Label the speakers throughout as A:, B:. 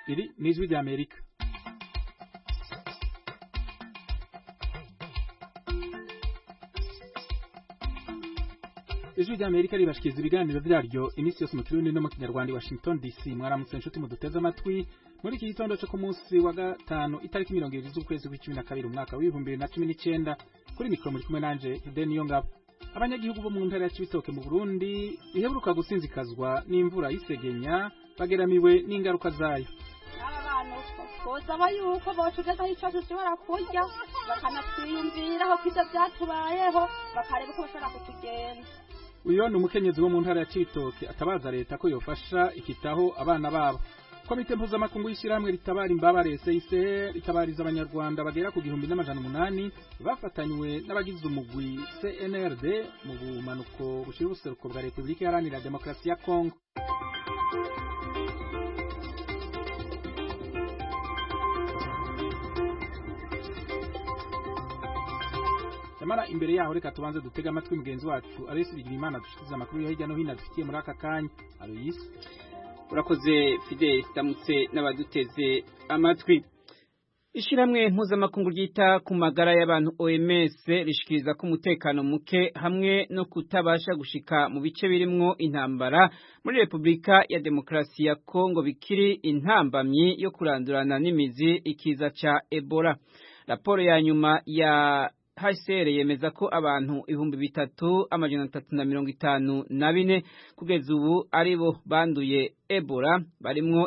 A: iri n'ijwi rya Amerika. Ijwi rya Amerika ribashikiriza ibiganiro vyaryo iminsi yose mu Kirundi no mu Kinyarwanda i Washington DC. Mwaramutse inshuti muduteze amatwi muri iki gitondo cyo ku munsi wa gatanu itariki 20 z'ukwezi kwa 12 umwaka wa 2019. Kuri mikro muri kumwe nanje Deni Ngabo. Abanyagihugu bo mu ntara ya Cibitoke mu Burundi iheruka gusinzikazwa n'imvura y'isegenya bageramiwe n'ingaruka zayo.
B: Bosaba yuko botugezaho ico dushobora kurya bakanatwiyumviraho ko ivyo vyatubayeho bakareba uko bashobora kutugenza.
A: Uyo ni umukenyezi wo mu ntara ya Cibitoke atabaza leta ko yofasha ikitaho abana babo. Komite mpuzamakungu y'ishyirahamwe ritabara imbabare CICR ritabariza abanyarwanda bagera ku 1800 bafatanywe n'abagize umugwi CNRD mu bumanuko bushira ubuseruko bwa Republika Iharanira Demokarasi ya Kongo. Yamara imbere yaho reka tubanze dutega amatwi mugenzi wacu Aloysi Bigirimana dushikiza amakuru yo hirya no hino dufitiye muri aka kanya. Aloysi,
C: urakoze Fidel, ndamutse n'abaduteze amatwi. Ishiramwe mpuzamakungu ryita ku magara y'abantu OMS rishikiriza ko umutekano muke hamwe no kutabasha gushika mu bice birimwo intambara muri Republika ya Demokarasi ya Kongo bikiri intambamyi yo kurandurana n'imizi ikiza ca Ebola. Raporo ya nyuma ya HCR yemeza ko abantu 3354 kugeza ubu aribo banduye Ebola, barimwo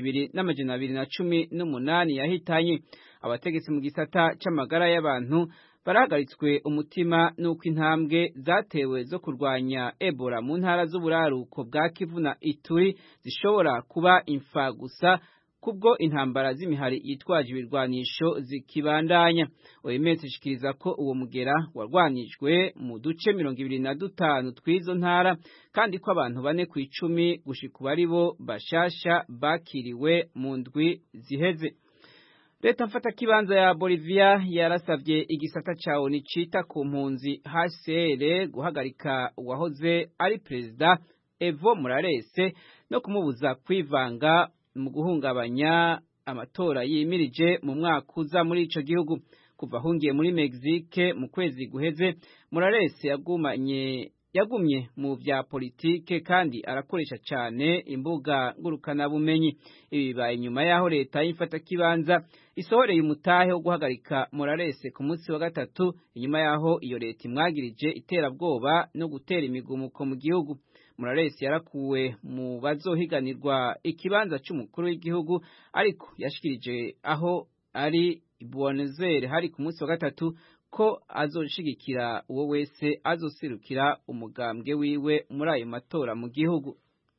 C: 2218 yahitanye. Abategetsi mu gisata c'amagara y'abantu barahagaritswe umutima nuko intambwe zatewe zo kurwanya Ebola mu ntara z'uburaruko bwa Kivu na Ituri zishobora kuba imfa gusa kubwo intambara z'imihari yitwaje ibirwanisho zikibandanya. OMS ishikiriza ko uwo mugera warwanijwe mu duce 25 twizo ntara kandi ko abantu 4 ku 10 gushika bari bo bashasha bakiriwe mu ndwi ziheze. Leta mfata kibanza ya Bolivia yarasavye igisata ca ONU cita ku mpunzi HCR guhagarika uwahoze ari perezida Evo Morales no kumubuza kwivanga mu guhungabanya amatora yimirije mu mwaka uza muri ico gihugu. Kuva ahungiye muri Mexique mu kwezi guheze, Morales yagumye mu vya politike kandi arakoresha cyane imbuga ngurukana bumenyi. Ibi bibaye nyuma yaho leta y'imfata kibanza isohoreye umutahe wo guhagarika Morales ku munsi wa gatatu, inyuma yaho iyo leta imwagirije iterabwoba no gutera imigumuko mu gihugu. Morales yarakuwe mu bazohiganirwa ikibanza c'umukuru w'igihugu, ariko yashikirije aho ari Buenos Aires hari ku munsi wa gatatu ko azoshigikira uwo wese azoserukira umugambwe wiwe muri ayo matora mu gihugu.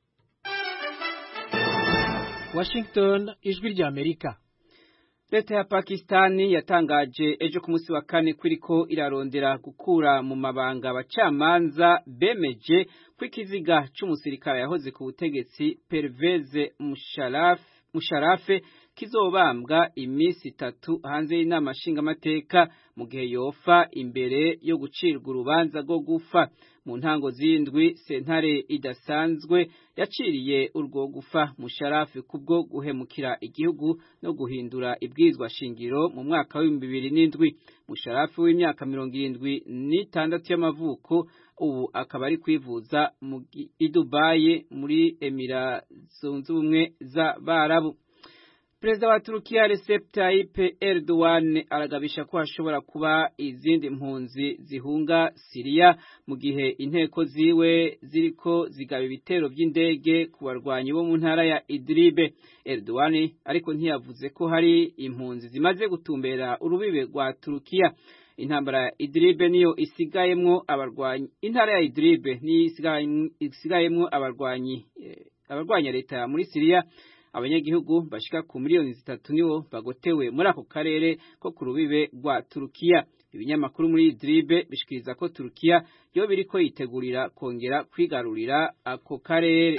A: Washington, ijwi rya Amerika.
C: Leta ya Pakistani yatangaje ejo ku munsi wa kane kwiriko irarondera gukura mu mabanga abacamanza bemeje kwikiziga c'umusirikare yahoze ku butegetsi Pervez Musharraf kizobambwa imisi 3 hanze y'inama nshingamateka mu gihe yofa imbere yo gucirwa urubanza rwo gufa. Mu ntango z'indwi sentare idasanzwe yaciriye urwo gufa Musharraf kubwo guhemukira igihugu no guhindura ibwirizwa shingiro mu mwaka wa 2007. Musharraf w'imyaka 76 y'amavuko ubu akaba ari kwivuza i Dubai muri Emira Zunze Ubumwe z'Abarabu. Perezida wa Turukiya Recep Tayyip Erdogan aragabisha ko hashobora kuba izindi mpunzi zihunga Syria mu gihe inteko ziwe ziriko zigaba ibitero by'indege ku barwanyi bo mu ntara ya Idlib. Erdogan ariko ntiyavuze ko hari impunzi zimaze gutumbera urubibe rwa Turukiya. Intambara ya Idlib niyo isigayemwo abarwanyi. Intara ya Idlib ni isigayemwo abarwanya leta muri Syria. Abanyagihugu bashika ku miliyoni 3 nibo bagotewe muri ako karere ko ku rubibe rwa Turukiya. Ibinyamakuru muri Idlib bishikiriza ko Turukiya yo biriko yitegurira kongera kwigarurira ako karere.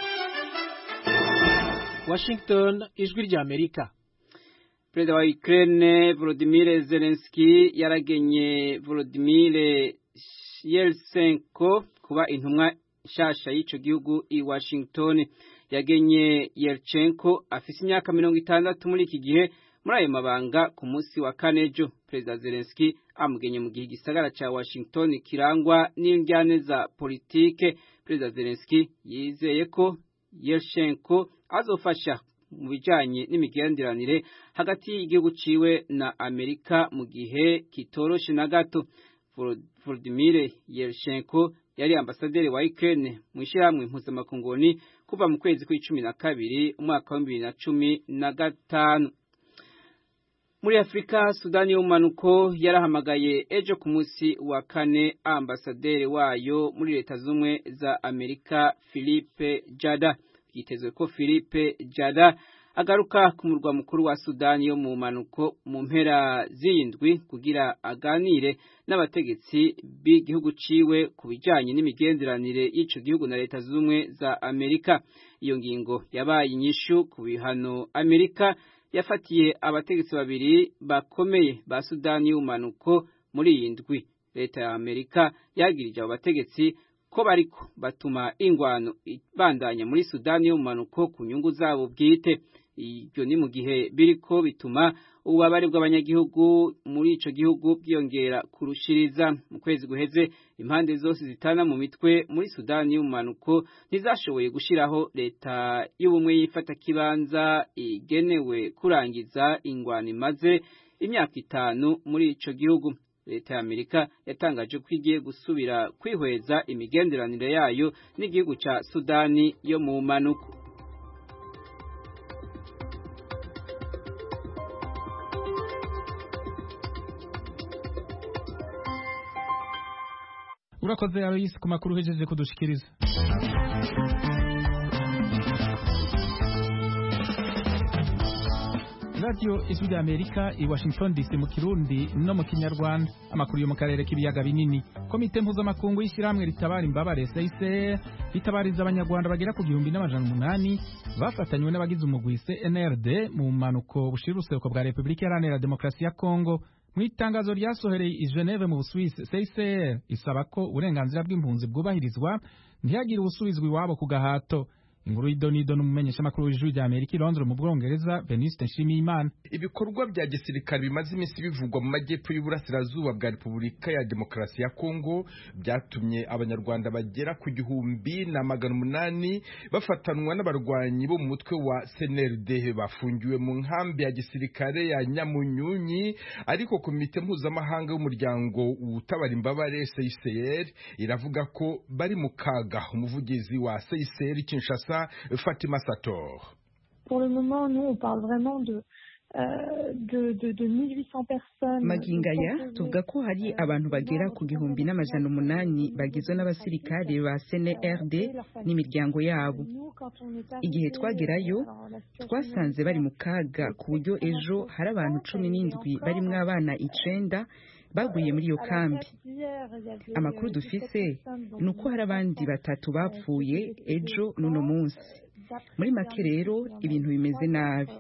A: Washington, ijwi rya Amerika.
C: Perezida wa Ukraine Volodymyr Zelensky yaragenye Volodymyr Yeltsenko kuba intumwa nshasha y'ico gihugu i Washington. yagenye Yelchenko afise imyaka 60 muri iki gihe muri ayo mabanga ku munsi wa kane ejo. Perezida Zelensky amugenye mu gihe igisagara ca Washington kirangwa n'indyane za politike. Perezida Zelensky yizeye ko Yelchenko azofasha mu bijanye n'imigenderanire hagati y'igihugu ciwe na Amerika mu gihe kitoroshe na gato. Volodymyr Yelchenko yari ambasaderi wa Ukraine mu ishyirahamwe mpuzamakungu kuva mu kwezi kwa12 umwaka wa 2015. Muri Afrika, Sudani y'umanuko yarahamagaye ejo ku munsi wa kane ambasaderi wayo muri Leta Zumwe za Amerika Philippe Jada. Yitezwe ko Philippe Jada agaruka ku murwa mukuru wa Sudani yo mu manuko mu mpera z'indwi kugira aganire n'abategetsi b'igihugu ciwe ku bijanye n'imigenderanire y'ico gihugu na Leta Zumwe za Amerika. Iyo ngingo yabaye inyishu ku bihano Amerika yafatiye abategetsi babiri bakomeye ba Sudani y'umanuko muri iyi ndwi. Leta ya Amerika yagirije abo bategetsi ko bariko batuma ingwano ibandanya muri Sudani y'umanuko ku nyungu zabo bwite. Ibyo ni mu gihe biriko bituma ububabare bw'abanyagihugu muri ico gihugu bwiyongera kurushiriza. Mu kwezi guheze impande zose zitana mu mitwe muri Sudani y'umanuko ntizashoboye gushiraho leta y'ubumwe yifata kibanza igenewe kurangiza ingwano imaze imyaka 5 muri ico gihugu. Leta ya Amerika yatangaje ko igiye gusubira kwihweza imigenderanire yayo n'igihugu ca Sudani yo mu manuko.
A: Urakoze Alois ku makuru uhejeje kudushikiriza. Radio Ijwi rya Amerika i Washington DC mu Kirundi no mu Kinyarwanda. Amakuru yo mu karere k'ibiyaga binini. Komite mpuzamakungu y'ishyirahamwe ritabara imbabare CICR ritabariza abanyarwanda bagera ku 1800 bafatanywe n'abagize umugwi CNRD mu manuko bushira uruseruko bwa Republika Iharanira Demokarasi ya Kongo. Mu itangazo ryasohereye i Geneve mu Busuwisi, CICR isaba ko uburenganzira bw'impunzi bwubahirizwa ntihagire ubusubizwa iwabo ku gahato. Inguru y'idonido n'umumenyesha makuru w'Ijwi rya Amerika i Londres mu Bwongereza Beniste Nshimiyimana.
D: Ibikorwa bya gisirikare bimaze iminsi bivugwa mu majyepfo y'uburasirazuba bwa Repubulika ya Demokarasi ya Kongo byatumye abanyarwanda bagera ku 1800 bafatanwa n'abarwanyi bo mu mutwe wa CNRD bafungiwe mu nkambi ya gisirikare ya Nyamunyunyi. Ariko komite mpuzamahanga y'umuryango utabara imbabare CICR iravuga ko bari mu kaga. Umuvugizi wa CICR Kinshasa Fatima Sator.
E: Pour le moment, nous on parle vraiment de 1800 personnes.
F: Magingaya tuvuga ko hari abantu bagera ku 1800 bagizwe n'abasirikare ba CNRD n'imiryango yabo. Igihe twagerayo twasanze bari mu kaga ku buryo ejo hari abantu 17 barimwo abana 9 baguye muri iyo kambi. Amakuru dufise nuko hari abandi 3 bapfuye ejo n'uno munsi. Muri make rero ibintu bimeze nabi.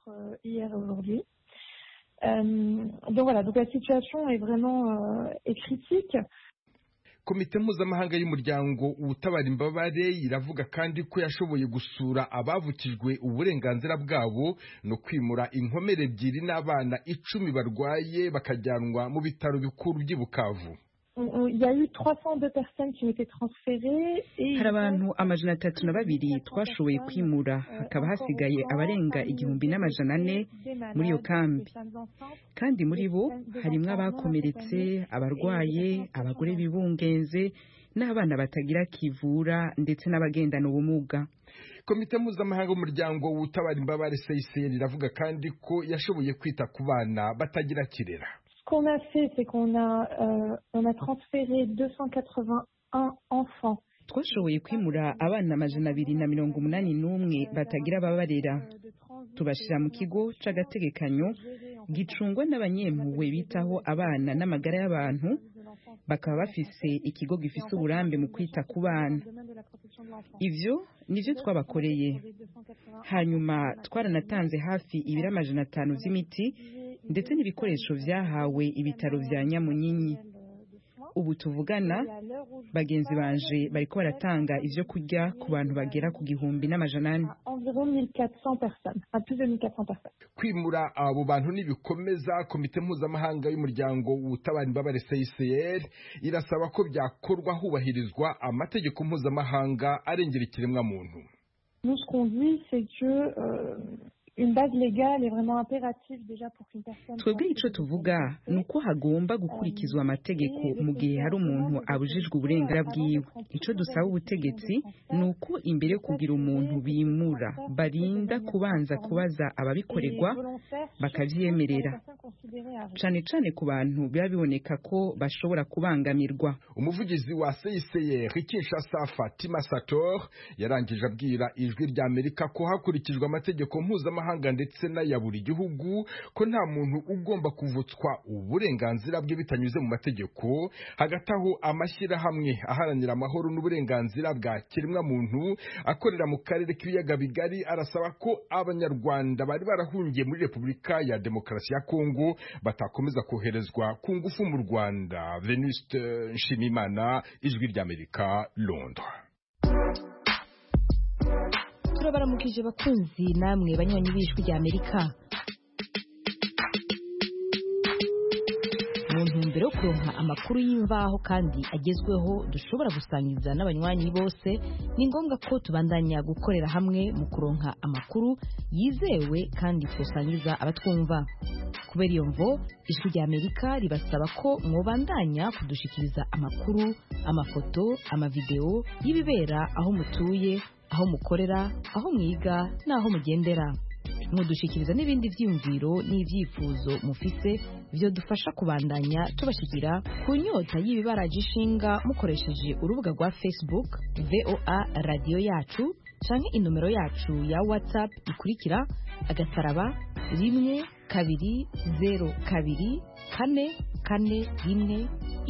E: Donc voilà, donc la situation est vraiment est critique.
D: Komite mpuzamahanga y'umuryango utabara imbabare iravuga kandi ko yashoboye gusura abavukijwe uburenganzira bwabo no kwimura inkomere 2 n'abana 10 barwaye bakajyanwa mu bitaro bikuru by'i Bukavu.
E: Il y a eu 302 personnes qui ont été transférées et
F: hari abantu 302 twashoboye kwimura, hakaba hasigaye abarenga 1400 muri iyo kambi, kandi muri bo harimwo abakomeretse, abarwaye, abagore bibungenze n'abana batagira kivura ndetse n'abagendana ubumuga.
D: Komite mpuzamahanga y'umuryango utabara imbabare CICR iravuga kandi ko yashoboye kwita ku bana batagira kirera.
E: Ce qu'on a fait, c'est qu'on a transféré 281 enfants.
F: Twashoboye kwimura abana 281 batagira babarera, tubashira mu kigo c'agategekanyo gicungwa n'abanyempuhwe bitaho abana n'amagara y'abantu, bakaba bafise ikigo gifise uburambe mu kwita ku bana. Ivyo nivyo twabakoreye. Hanyuma twaranatanze hafi 500 vy'imiti ndetse n'ibikoresho vyahawe ibitaro vya Nyamunyinyi. ubu tuvugana bagenzi banje bariko baratanga ivyo kurya ku bantu bagera ku 1,400.
D: Kwimura abo bantu nibikomeza, komite mpuzamahanga y'umuryango utabara imbabare CICR irasaba ko byakorwa hubahirizwa amategeko mpuzamahanga arengera ikiremwa muntu.
E: Nous, ce qu'on dit, c'est que une base légale est vraiment impérative déjà pour qu'une personne.
F: Twebwe ico tuvuga nuko hagomba gukurikizwa amategeko mu gihe hari umuntu abujijwe uburenganzira bwiwe. Ico dusaba ubutegetsi nuko imbere yo kugira umuntu bimura barinda kubanza kubaza ababikorerwa bakavyemerera, cane cane ku bantu biba biboneka ko bashobora kubangamirwa.
D: Umuvugizi wa CICR Kinshasa Fatima Sator yarangije abwira ijwi rya Amerika ko hakurikijwe amategeko mpuzamahanga ndetse n'aya buri gihugu ko nta muntu ugomba kuvutswa uburenganzira bwe bitanyuze mu mategeko. Hagati aho amashyirahamwe aharanira amahoro n'uburenganzira bwa kiremwa muntu akorera mu karere k'ibiyaga bigari arasaba ko abanyarwanda bari barahungiye muri Repubulika ya Demokarasi ya Kongo batakomeza koherezwa ku ngufu mu Rwanda. Venuste Nshimimana, ijwi ry'Amerika, Londres.
G: Turabaramukije bakunzi namwe banywanyi b'ijwi ry'Amerika. Mu ntumbero yo kuronka amakuru y'imvaho kandi agezweho dushobora gusangiza n'abanywanyi bose, ni ngombwa ko tubandanya gukorera hamwe mu kuronka amakuru yizewe kandi twosangiza abatwumva. Kubera iyo mvo, ijwi ry'Amerika ribasaba ko mwobandanya kudushikiriza amakuru, amafoto, amavideo y'ibibera aho mutuye, aho mukorera, aho mwiga n'aho mugendera. Mudushikiriza n'ibindi vyiyumviro n'ivyifuzo mufise byo dufasha kubandanya tubashikira ku nyota y'ibibaraje ishinga mukoresheje urubuga rwa Facebook VOA Radio Yacu canke inomero yacu ya WhatsApp ikurikira *120 2 4 1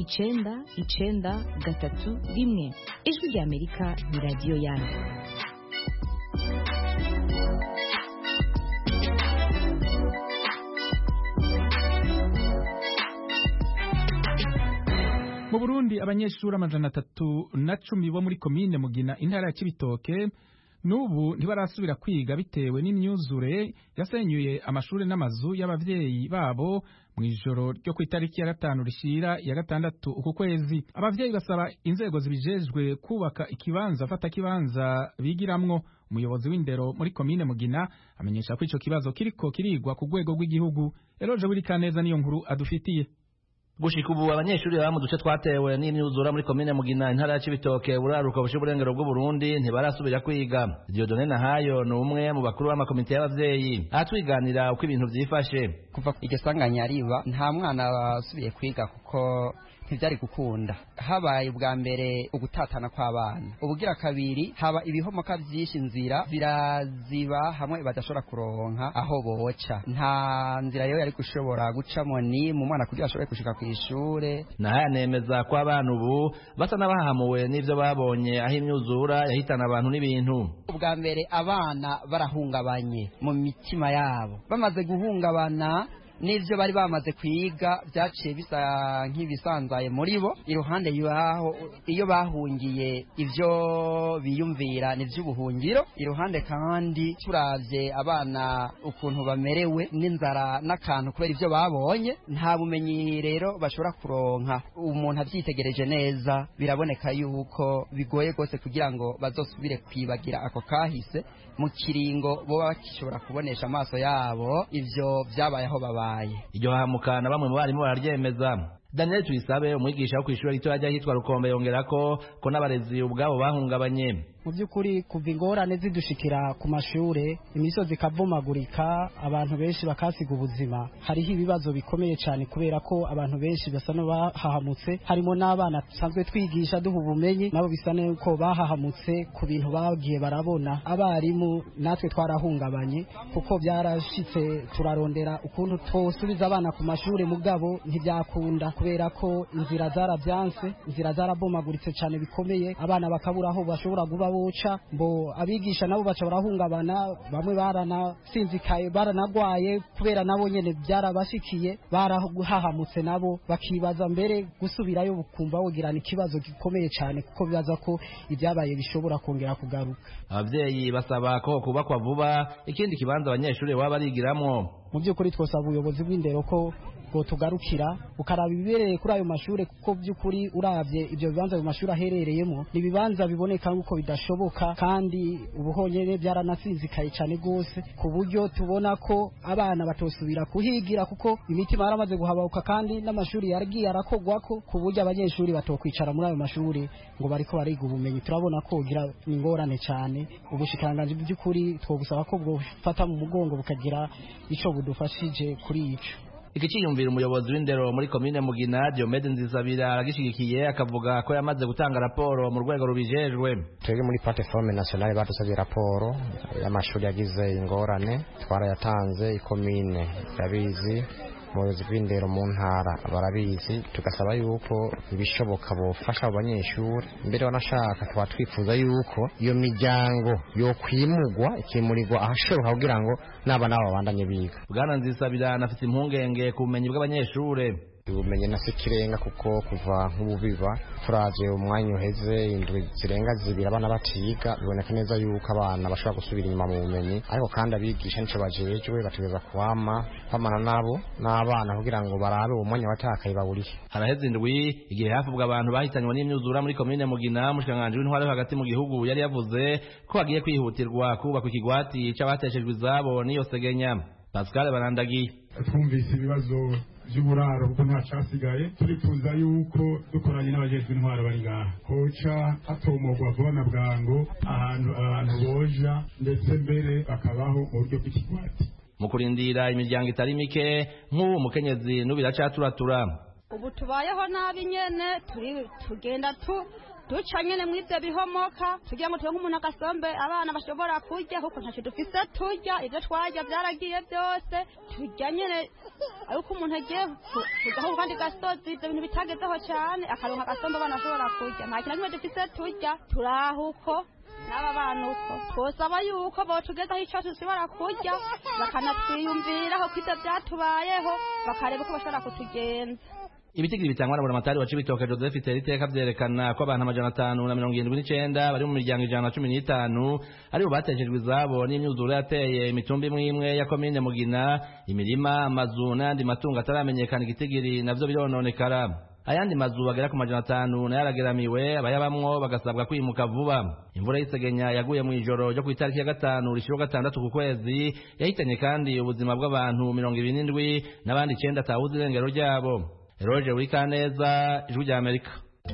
G: 993. Ijwi ry'Amerika ni radio yanyu.
A: Mu Burundi abanyeshuri 310 bo muri komine Mugina intara ya Cibitoke nubu ntibarasubira kwiga bitewe n'imyuzure yasenyuye amashuri n'amazu y'abavyeyi babo mwijoro ryo ku itariki ya 5 rishira ya 6 uku kwezi. Abavyeyi basaba inzego zibijejwe kubaka ikibanza fata kibanza bigiramwo. Umuyobozi w'indero muri komine Mugina amenyesha ko ico kibazo kiriko kirigwa ku rwego rw'igihugu. Eloje Burikaneza niyo nkuru adufitiye.
H: Gushika ubu abanyeshuri baba mu duce twatewe n'imyuzura muri komine Mugina intara ya Cibitoke buraruka bushe burengero bw'u Burundi ntibarasubira kwiga. Dieudonne Nahayo ni umwe mu bakuru b'amakomite y'abavyeyi atwiganira uko ibintu vyifashe.
I: Kuva iryo sanganya riba nta mwana wasubiye kwiga kuko ntivyari gukunda. Habaye ubwa mbere ugutatana kw'abana, ubugira kabiri haba ibihomoka vyinshi, inzira ziraziba hamwe badashobora kuronka aho boca. Nta nzira yo yari gushobora gucamo ni mu mwana kugira ashobore gushika kw'ishure.
H: Nahaya nemeza ko abana ubu basa n'abahamuwe n'ivyo babonye aho imyuzura yahitana abantu n'ibintu.
I: Ubwa mbere abana barahungabanye mu mitima yabo, bamaze guhungabana n'ivyo bari bamaze kwiga byaciye bisa nk'ibisanzaye muri bo. Iruhande yaho iyo bahungiye ivyo biyumvira n'ivy'ubuhungiro, iruhande kandi turavye abana ukuntu bamerewe n'inzara n'akantu kubera ivyo babonye, nta bumenyi rero bashobora kuronka. Umuntu avyitegereje neza biraboneka yuko bigoye gose kugira ngo bazosubire kwibagira ako kahise mu kiringo boba bakishobora kubonesha amaso yabo ivyo vyabayeho babaye.
H: Iryo hahamukana bamwe mu barimu bararyemeza. Daniel Tuyisabe umwigisha wo kw'ishuri rito yajya hitwa Rukombe yongerako ko n'abarezi ubwabo bahungabanye.
J: Mu by'ukuri kuva ingorane zidushikira ku mashure, imisozi ikavumagurika, abantu benshi bakasiga ubuzima, hariho ibibazo bikomeye cyane kubera ko abantu benshi basa n'abahahamutse, harimo n'abana dusanzwe twigisha duha ubumenyi nabo bisa n'uko bahahamutse ku bintu bagiye barabona. Abarimu natwe twarahungabanye kuko byarashitse turarondera ukuntu twosubiza abana ku mashure, mugabo ntibyakunda kubera ko inzira zarabyanse, inzira zarabomaguritse cyane bikomeye, abana bakabura aho bashobora kuba boca mbo abigisha nabo baca barahungabana bamwe baranasinzikaye baranagwaye kubera nabo nyene byarabashikiye barahahamutse nabo bakibaza mbere gusubirayo bukumva wogirana ikibazo gikomeye cyane kuko bibaza ko ibyabaye bishobora kongera kugaruka.
H: Abavyeyi basaba ko kubakwa vuba ikindi kibanza abanyeshuri baba barigiramwo.
J: Mu by'ukuri twosaba ubuyobozi bw'indero ko tugarukira ukaraba ibibereye kuri ayo mashuri kuko by'ukuri uravye ibyo bibanza mu mashuri aherereyemo ni ibibanza biboneka nk'uko bidashoboka kandi ubuhonyene byaranasinzikaye cyane gose ku buryo tubona ko abana batosubira kuhigira kuko imitima yaramaze guhababuka kandi n'amashuri yaragiye arakogwako ku buryo abanyeshuri batokwicara muri ayo mashuri ngo bariko bariga ubumenyi. Turabona ko gira ingorane cyane. Ubushikanganje by'ukuri twogusaba ko bwofata mu mugongo bukagira ico budufashije kuri ico.
H: Iki ciyumvira umuyobozi w'indero muri komine Mugina Diomede Nzisabira aragishigikiye akavuga ko yamaze gutanga raporo mu rwego rubijejwe.
K: Twebwe muri plateforme nationale badusabye raporo y'amashuri yagize ingorane twarayatanze ikomine yabizi umuyobozi w'indero mu ntara barabizi tugasaba yuko ibishoboka bofasha abanyeshuri mbere wanashaka tuba twifuza yuko iyo miryango yo kwimugwa ikimurirwa ahashoboka kugira ngo n'abana babandanye biga.
H: Bwana Nzisabira anafite impungenge ku bumenyi bw'abanyeshuri.
K: Ubumenyi na sikirenga kuko kuva nk'ububiba turaje umwanya uheze indwi zirenga zibira abana batiga biboneka neza yuko abana bashobora gusubira inyuma mu bumenyi ariko kandi abigisha nico bajejwe bategeza kwamana nabo n'abana kugira ngo barabe uwo mwanya watakaye bawurihe.
H: Haraheze indwi igihe havuga abantu bahitanywe n'imyuzura muri komine Mugina mushikanganje w'intware hagati mu gihugu yari yavuze ko hagiye kwihutirwa kubaka ikigwati c'abateshejwe izabo niyo Segenya. Pascal Barandagi
L: twumvise ibibazo by'uburaro kuko nta cyasigaye turifuza yuko dukoranye n'abajejwe intwaro bari ngaha koca hatomogwa vuba na bwango ahantu abantu boja ndetse mbere bakabaho mu buryo bw'ikigwati.
H: Mu kurindira imiryango itari mike nk'uwo mukenyezi n'ubiracaturatura.
B: Ubu tubayeho nabi nyene tugenda duca nyene mw'ivyo bihomoka tugira ngo turonke umuntu agasombe abana bashobora kurya kuko ntacyo dufise turya ivyo twarya vyaragiye vyose turya nyene ariko umuntu agiye kujaho kandi gasozi ivyo bintu bitagezeho cane akaronka agasombe abana bashobora kurya nta kintu kimwe dufise turya turahuko n'aba bana uko twosaba yuko botugezaho ico dushobora kurya bakanatwiyumviraho ko ivyo vyatubayeho bakareba uko bashobora kutugenza.
H: Ibitigiri bitangwa na buramatari wa Cibitoke Joseph Teriteka vyerekana ko abantu 579 bari mu miryango 115 aribo bateshejwe izabo n'imyuzure yateye imitumba imwe ya komine Mugina imirima amazu n'andi matungo ataramenyekana igitigiri navyo birononekara. Ayandi mazu bagera ku 500 na yarageramiwe abayabamwo bagasabwa kwimuka vuba. Imvura y'isegenya yaguye mu ijoro ryo ku itariki ya 5 rishiro 6 ku kwezi yahitanye kandi ubuzima bw'abantu 27 n'abandi 9 atawuzi irengero ryabo. Roger Wikaneza, Ijwi rya Amerika.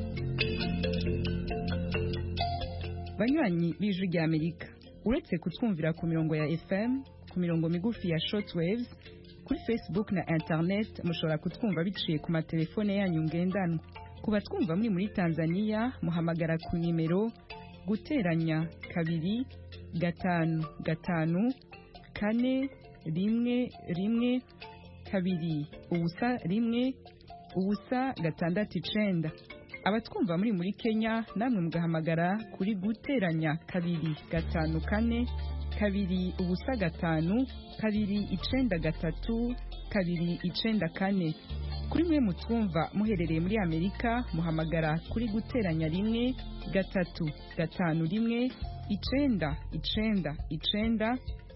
F: Banywanyi b'Ijwi rya Amerika uretse kutwumvira ku mirongo ya FM ku mirongo migufi ya shortwaves kuri Facebook na internet mushobora kutwumva biciye ku matelefone yanyu ngendanwa. Kuba twumva muri Tanzania muhamagara ku nimero guteranya 2 5 5 4 1 2 ubusa 1 ubusa 6 abatwumva muri Kenya namwe mugahamagara kuri guteranya 2 5 4 2 ubusa 5 2 9 3 2 9 kuri mwe mutwumva muherereye muri Amerika muhamagara kuri guteranya 1 3 5 1 9 9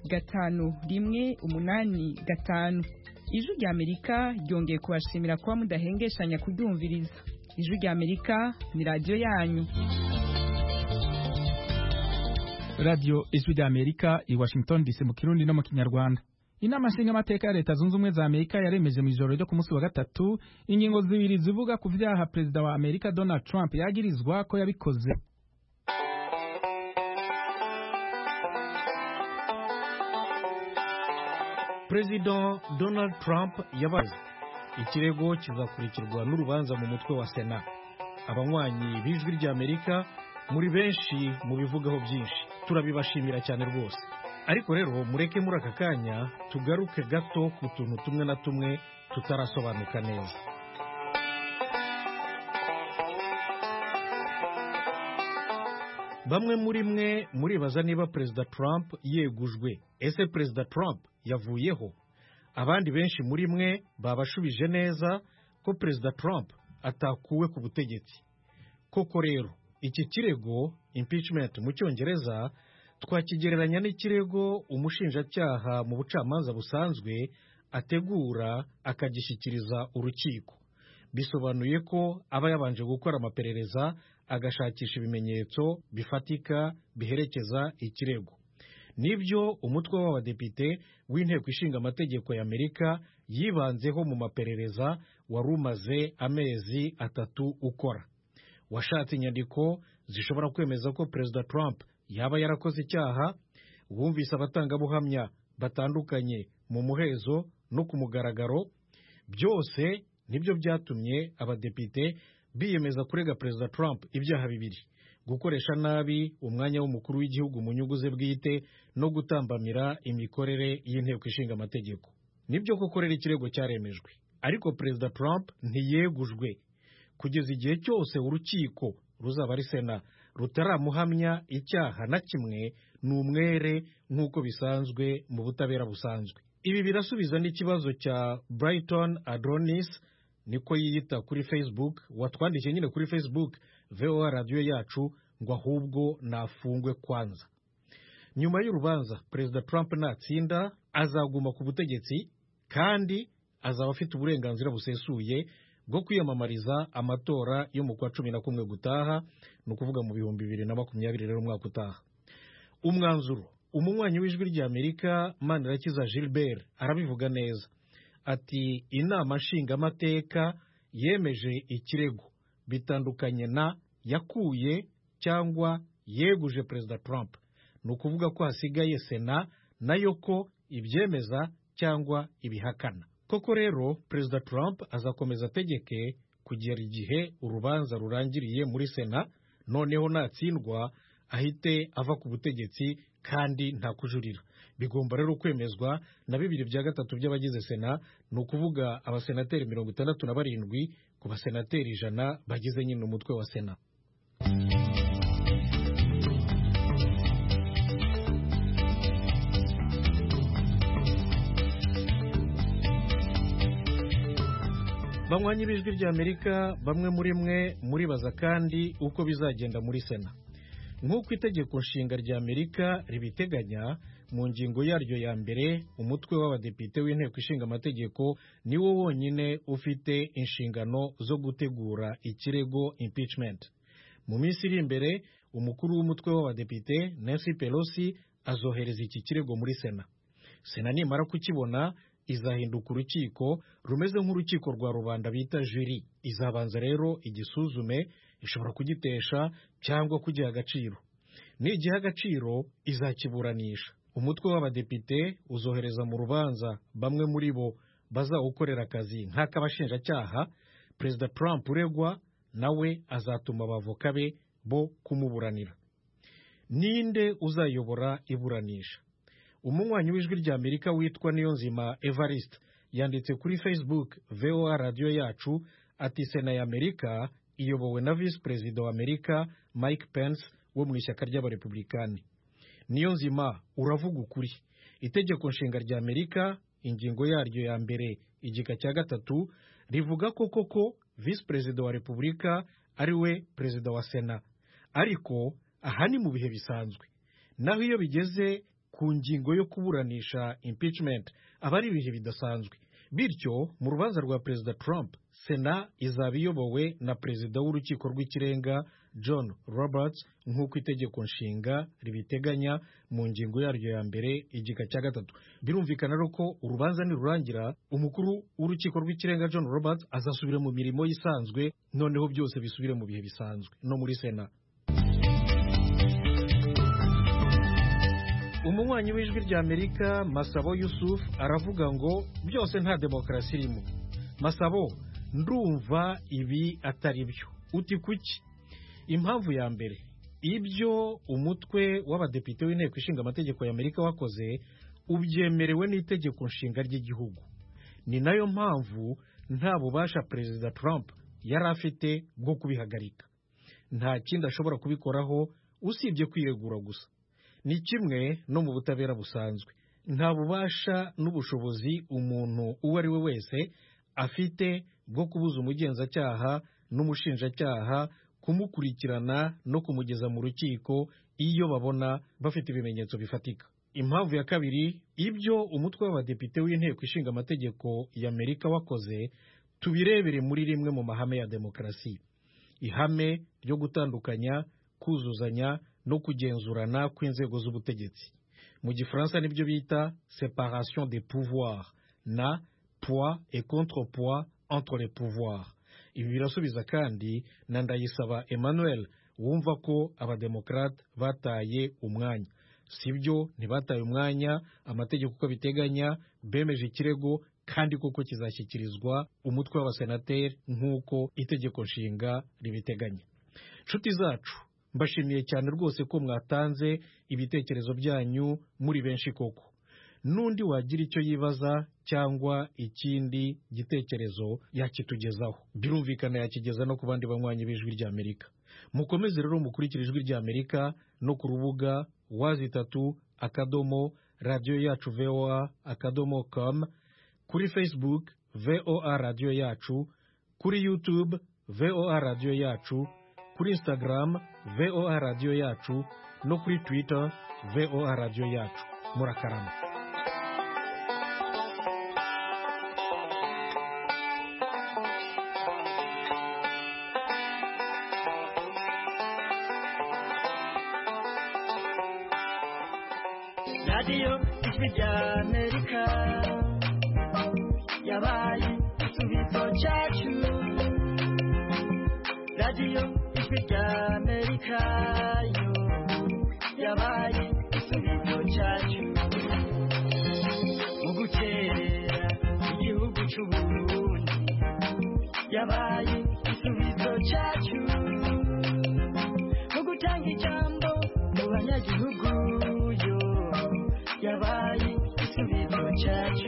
F: 5 Ijwi rya Amerika ryongeye kubashimira kuba mudahengeshanya kuryumviriza. Ijwi rya Amerika ni radio yanyu.
A: Radio Ijwi rya Amerika i Washington DC mu Kirundi no mu Kinyarwanda. Inama nshingamateka ya Leta Zunze Ubumwe za Amerika yaremeje mu ijoro ryo ku munsi wa gatatu ingingo zibiri zivuga ku vyaha Perezida wa Amerika Donald Trump yagirizwa ko yabikoze.
M: President Donald Trump yabaze ikirego kizakurikirwa n'urubanza mu mutwe wa Sena. Abanywanyi b'Ijwi rya Amerika muri benshi mu bivugaho byinshi turabibashimira cyane rwose. Ariko rero mureke muri aka kanya tugaruke gato ku tuntu tumwe na tumwe tutarasobanuka neza. bamwe muri mwe muribaza niba perezida Trump yegujwe. Ese perezida Trump yavuyeho? Abandi benshi muri mwe babashubije neza ko perezida Trump atakuwe ku butegetsi. Koko rero iki kirego impeachment mu cyongereza twakigereranya n'ikirego umushinjacyaha mu bucamanza busanzwe ategura akagishyikiriza urukiko. Bisobanuye ko aba yabanje gukora amaperereza agashakisha ibimenyetso bifatika biherekeza ikirego. Nibyo umutwe w'abadepite w'inteko ishinga amategeko y'Amerika yibanzeho mu maperereza wari umaze amezi 3 ukora. Washatse inyandiko zishobora kwemeza ko perezida Trump yaba yarakoze icyaha, wumvise abatangabuhamya batandukanye mu muhezo no ku mugaragaro. Byose nibyo byatumye abadepite biyemeza kurega perezida Trump ibyaha bibiri: gukoresha nabi umwanya w'umukuru w'igihugu mu nyungu ze bwite no gutambamira imikorere y'inteko ishinga amategeko. Nibyo koko rero ikirego cyaremejwe, ariko perezida Trump ntiyegujwe kugeza igihe cyose urukiko ruzaba ari Sena rutaramuhamya icyaha na kimwe. Ni umwere nk'uko bisanzwe mu butabera busanzwe. Ibi birasubiza n'ikibazo cya Brighton Adonis, niko yiyita kuri Facebook, watwandikiye nyine kuri Facebook VOA radio yacu, ngo ahubwo nafungwe kwanza. Nyuma y'urubanza perezida Trump natsinda azaguma ku butegetsi kandi azaba afite uburenganzira busesuye bwo kwiyamamariza amatora yo mu kwa 11 gutaha, no kuvuga mu 2020 rero umwaka utaha. Umwanzuro umunywanyi w'ijwi ry'Amerika Manirakiza Gilbert arabivuga neza ati inama nshingamateka yemeje ikirego bitandukanye na yakuye cyangwa yeguje perezida Trump. Ni ukuvuga ko hasigaye Sena nayo ko ibyemeza cyangwa ibihakana. Koko rero perezida Trump azakomeza ategeke kugera igihe urubanza rurangiriye muri Sena, noneho natsindwa ahite ava ku butegetsi kandi nta kujurira. Bigomba rero kwemezwa na 2/3 by'abagize Sena, ni ukuvuga abasenateri 67 ku basenateri 100 bagize nyine umutwe wa Sena. Banywanyi b'ijwi ry'Amerika, bamwe muri mwe muribaza kandi uko bizagenda muri Sena. Nk'uko itegeko nshinga ry'Amerika ribiteganya mu ngingo yaryo ya mbere, umutwe w'abadepite w'inteko ishinga amategeko niwo wonyine ufite inshingano zo gutegura ikirego impeachment. Mu minsi iri imbere umukuru w'umutwe w'abadepite Nancy Pelosi azohereza iki kirego muri Sena. Sena nimara kukibona izahinduka urukiko rumeze nk'urukiko rwa rubanda bita jury. Izabanza rero igisuzume, ishobora kugitesha cyangwa kugiha agaciro. Nigiha agaciro izakiburanisha. Umutwe w'abadepite uzohereza mu rubanza bamwe muri bo bazawukorera akazi nk'akabashinjacyaha. Perezida Trump uregwa nawe azatuma abavoka be bo kumuburanira. Ninde uzayobora iburanisha? Umunywanyi w'ijwi ry'Amerika witwa Niyonzima Evariste yanditse kuri Facebook VOA radio yacu ati Sena y'Amerika iyobowe na Vice President wa Amerika Mike Pence wo mu ishyaka ry'abarepublikani. Niyonzima, uravuga ukuri. Itegeko nshinga ry'Amerika ingingo yaryo ya mbere igika cya 3 rivuga ko koko Vice President wa Republika ari we President wa Sena, ariko aha ni mu bihe bisanzwe. Naho iyo bigeze ku ngingo yo kuburanisha impeachment aba ari ibihe bidasanzwe. Bityo mu rubanza rwa perezida Trump, Sena izaba iyobowe na perezida w'urukiko rw'ikirenga John Roberts nk'uko itegeko nshinga ribiteganya mu ngingo yaryo ya mbere igika cya 3. Birumvikana rero ko urubanza nirurangira umukuru w'urukiko rw'ikirenga John Roberts azasubira mu mirimo yisanzwe, noneho byose bisubire mu bihe bisanzwe no muri Sena. Umunywanyi w'ijwi ry'Amerika Masabo Yusuf aravuga ngo byose nta demokarasi irimo. Masabo, ndumva ibi atari byo. Uti kuki? Impamvu ya mbere, ibyo umutwe w'abadepite w'inteko ishinga amategeko y'Amerika wakoze ubyemerewe n'itegeko nshinga ry'igihugu. Ni nayo mpamvu nta bubasha perezida Trump yari afite bwo kubihagarika. Nta kindi ashobora kubikoraho usibye kwiregura gusa. Ni kimwe no mu butabera busanzwe, nta bubasha n'ubushobozi umuntu uwo ari we wese afite bwo kubuza umugenzacyaha n'umushinjacyaha kumukurikirana no kumugeza mu rukiko iyo babona bafite ibimenyetso bifatika. Impamvu ya kabiri, ibyo umutwe w'abadepite w'inteko ishinga amategeko y'Amerika wakoze tubirebere muri rimwe mu mahame ya demokarasi, ihame ryo gutandukanya, kuzuzanya no kugenzurana kw'inzego z'ubutegetsi. Mu gifaransa nibyo bita séparation des pouvoirs na poids et contrepoids entre les pouvoirs. Ibi birasubiza kandi na Ndayisaba Emmanuel wumva ko abademokrate bataye umwanya. Sibyo, ntibataye umwanya, amategeko uko biteganya bemeje ikirego kandi koko kizashyikirizwa umutwe w'abasenateri nk'uko itegeko nshinga ribiteganya. Nshuti zacu, mbashimiye cyane rwose ko mwatanze ibitekerezo byanyu muri benshi koko. Nundi wagira icyo yibaza cyangwa ikindi gitekerezo yakitugezaho. Birumvikana yakigeza no ku bandi banywanyi b'Ijwi ry'Amerika. Mukomeze rero mukurikira Ijwi ry'Amerika no ku rubuga *radio yacu voa.com, kuri Facebook VOA Radio Yacu, kuri YouTube VOA Radio Yacu, kuri Instagram VOA Radio Yacu no kuri Twitter VOA Radio Yacu. Murakarama.
N: Radio Ijwi ry'Amerika yabaye igisubizo cyacu. Radio Ijwi ry'Amerika yo yabaye igisubizo cyacu. Mu gukerera igihugu cy'u Burundi yabaye igisubizo cyacu. Mu gutanga ijambo mu banyagihugu yo yabaye igisubizo cyacu.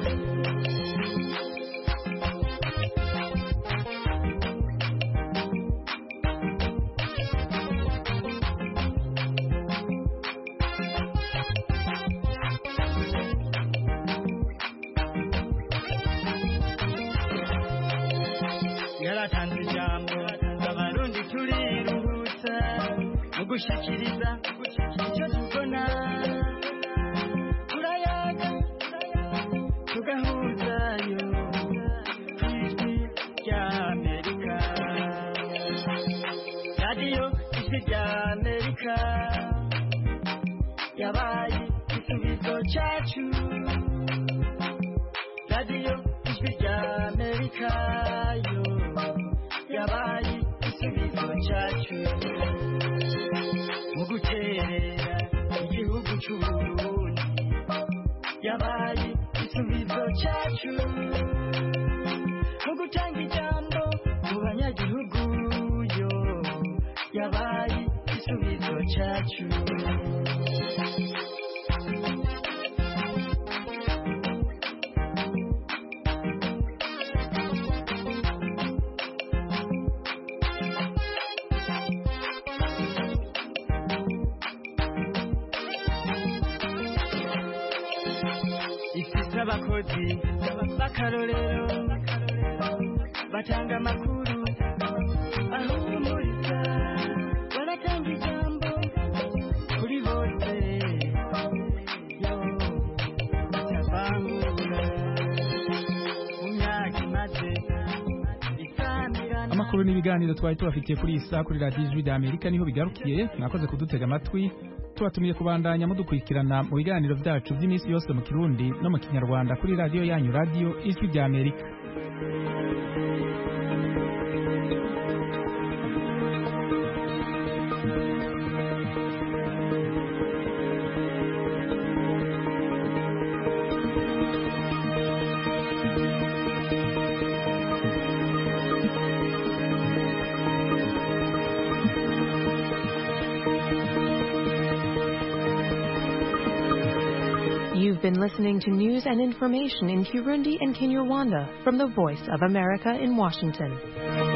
N: Yaratanze ijambo abarundi turiruhutsa mu gushikiriza icyo tubona. Turayaga tugahuzayo kw'Ijwi ry'Amerika. Radio Ijwi ry'Amerika yabaye igisubizo cyacu. Radio Ijwi ry'Amerika yo yabaye igisubizo cyacu. Mu guterera igihugu cy'u Burundi yabaye igisubizo cyacu. Mu gutanga ijambo mu banyagihugu yo yabaye igisubizo cyacu. Abakozi b'akarorero batanga amakuru ahumuriza, baratanga ijambo kuri bose yo batavangura. Mu myaka imaze
A: amakuru n'ibiganiro twari tubafitiye kuri iyi saa kuri radiyo Ijwi ry'Amerika niho bigarukiye. Mwakoze kudutega amatwi. Tubatumiye kubandanya mudukurikirana mu biganiro byacu by'iminsi yose mu Kirundi no mu Kinyarwanda kuri radiyo yanyu, radiyo Ijwi ry'Amerika.
O: You've been listening to news and information in Kirundi and Kinyarwanda from the Voice of America in Washington.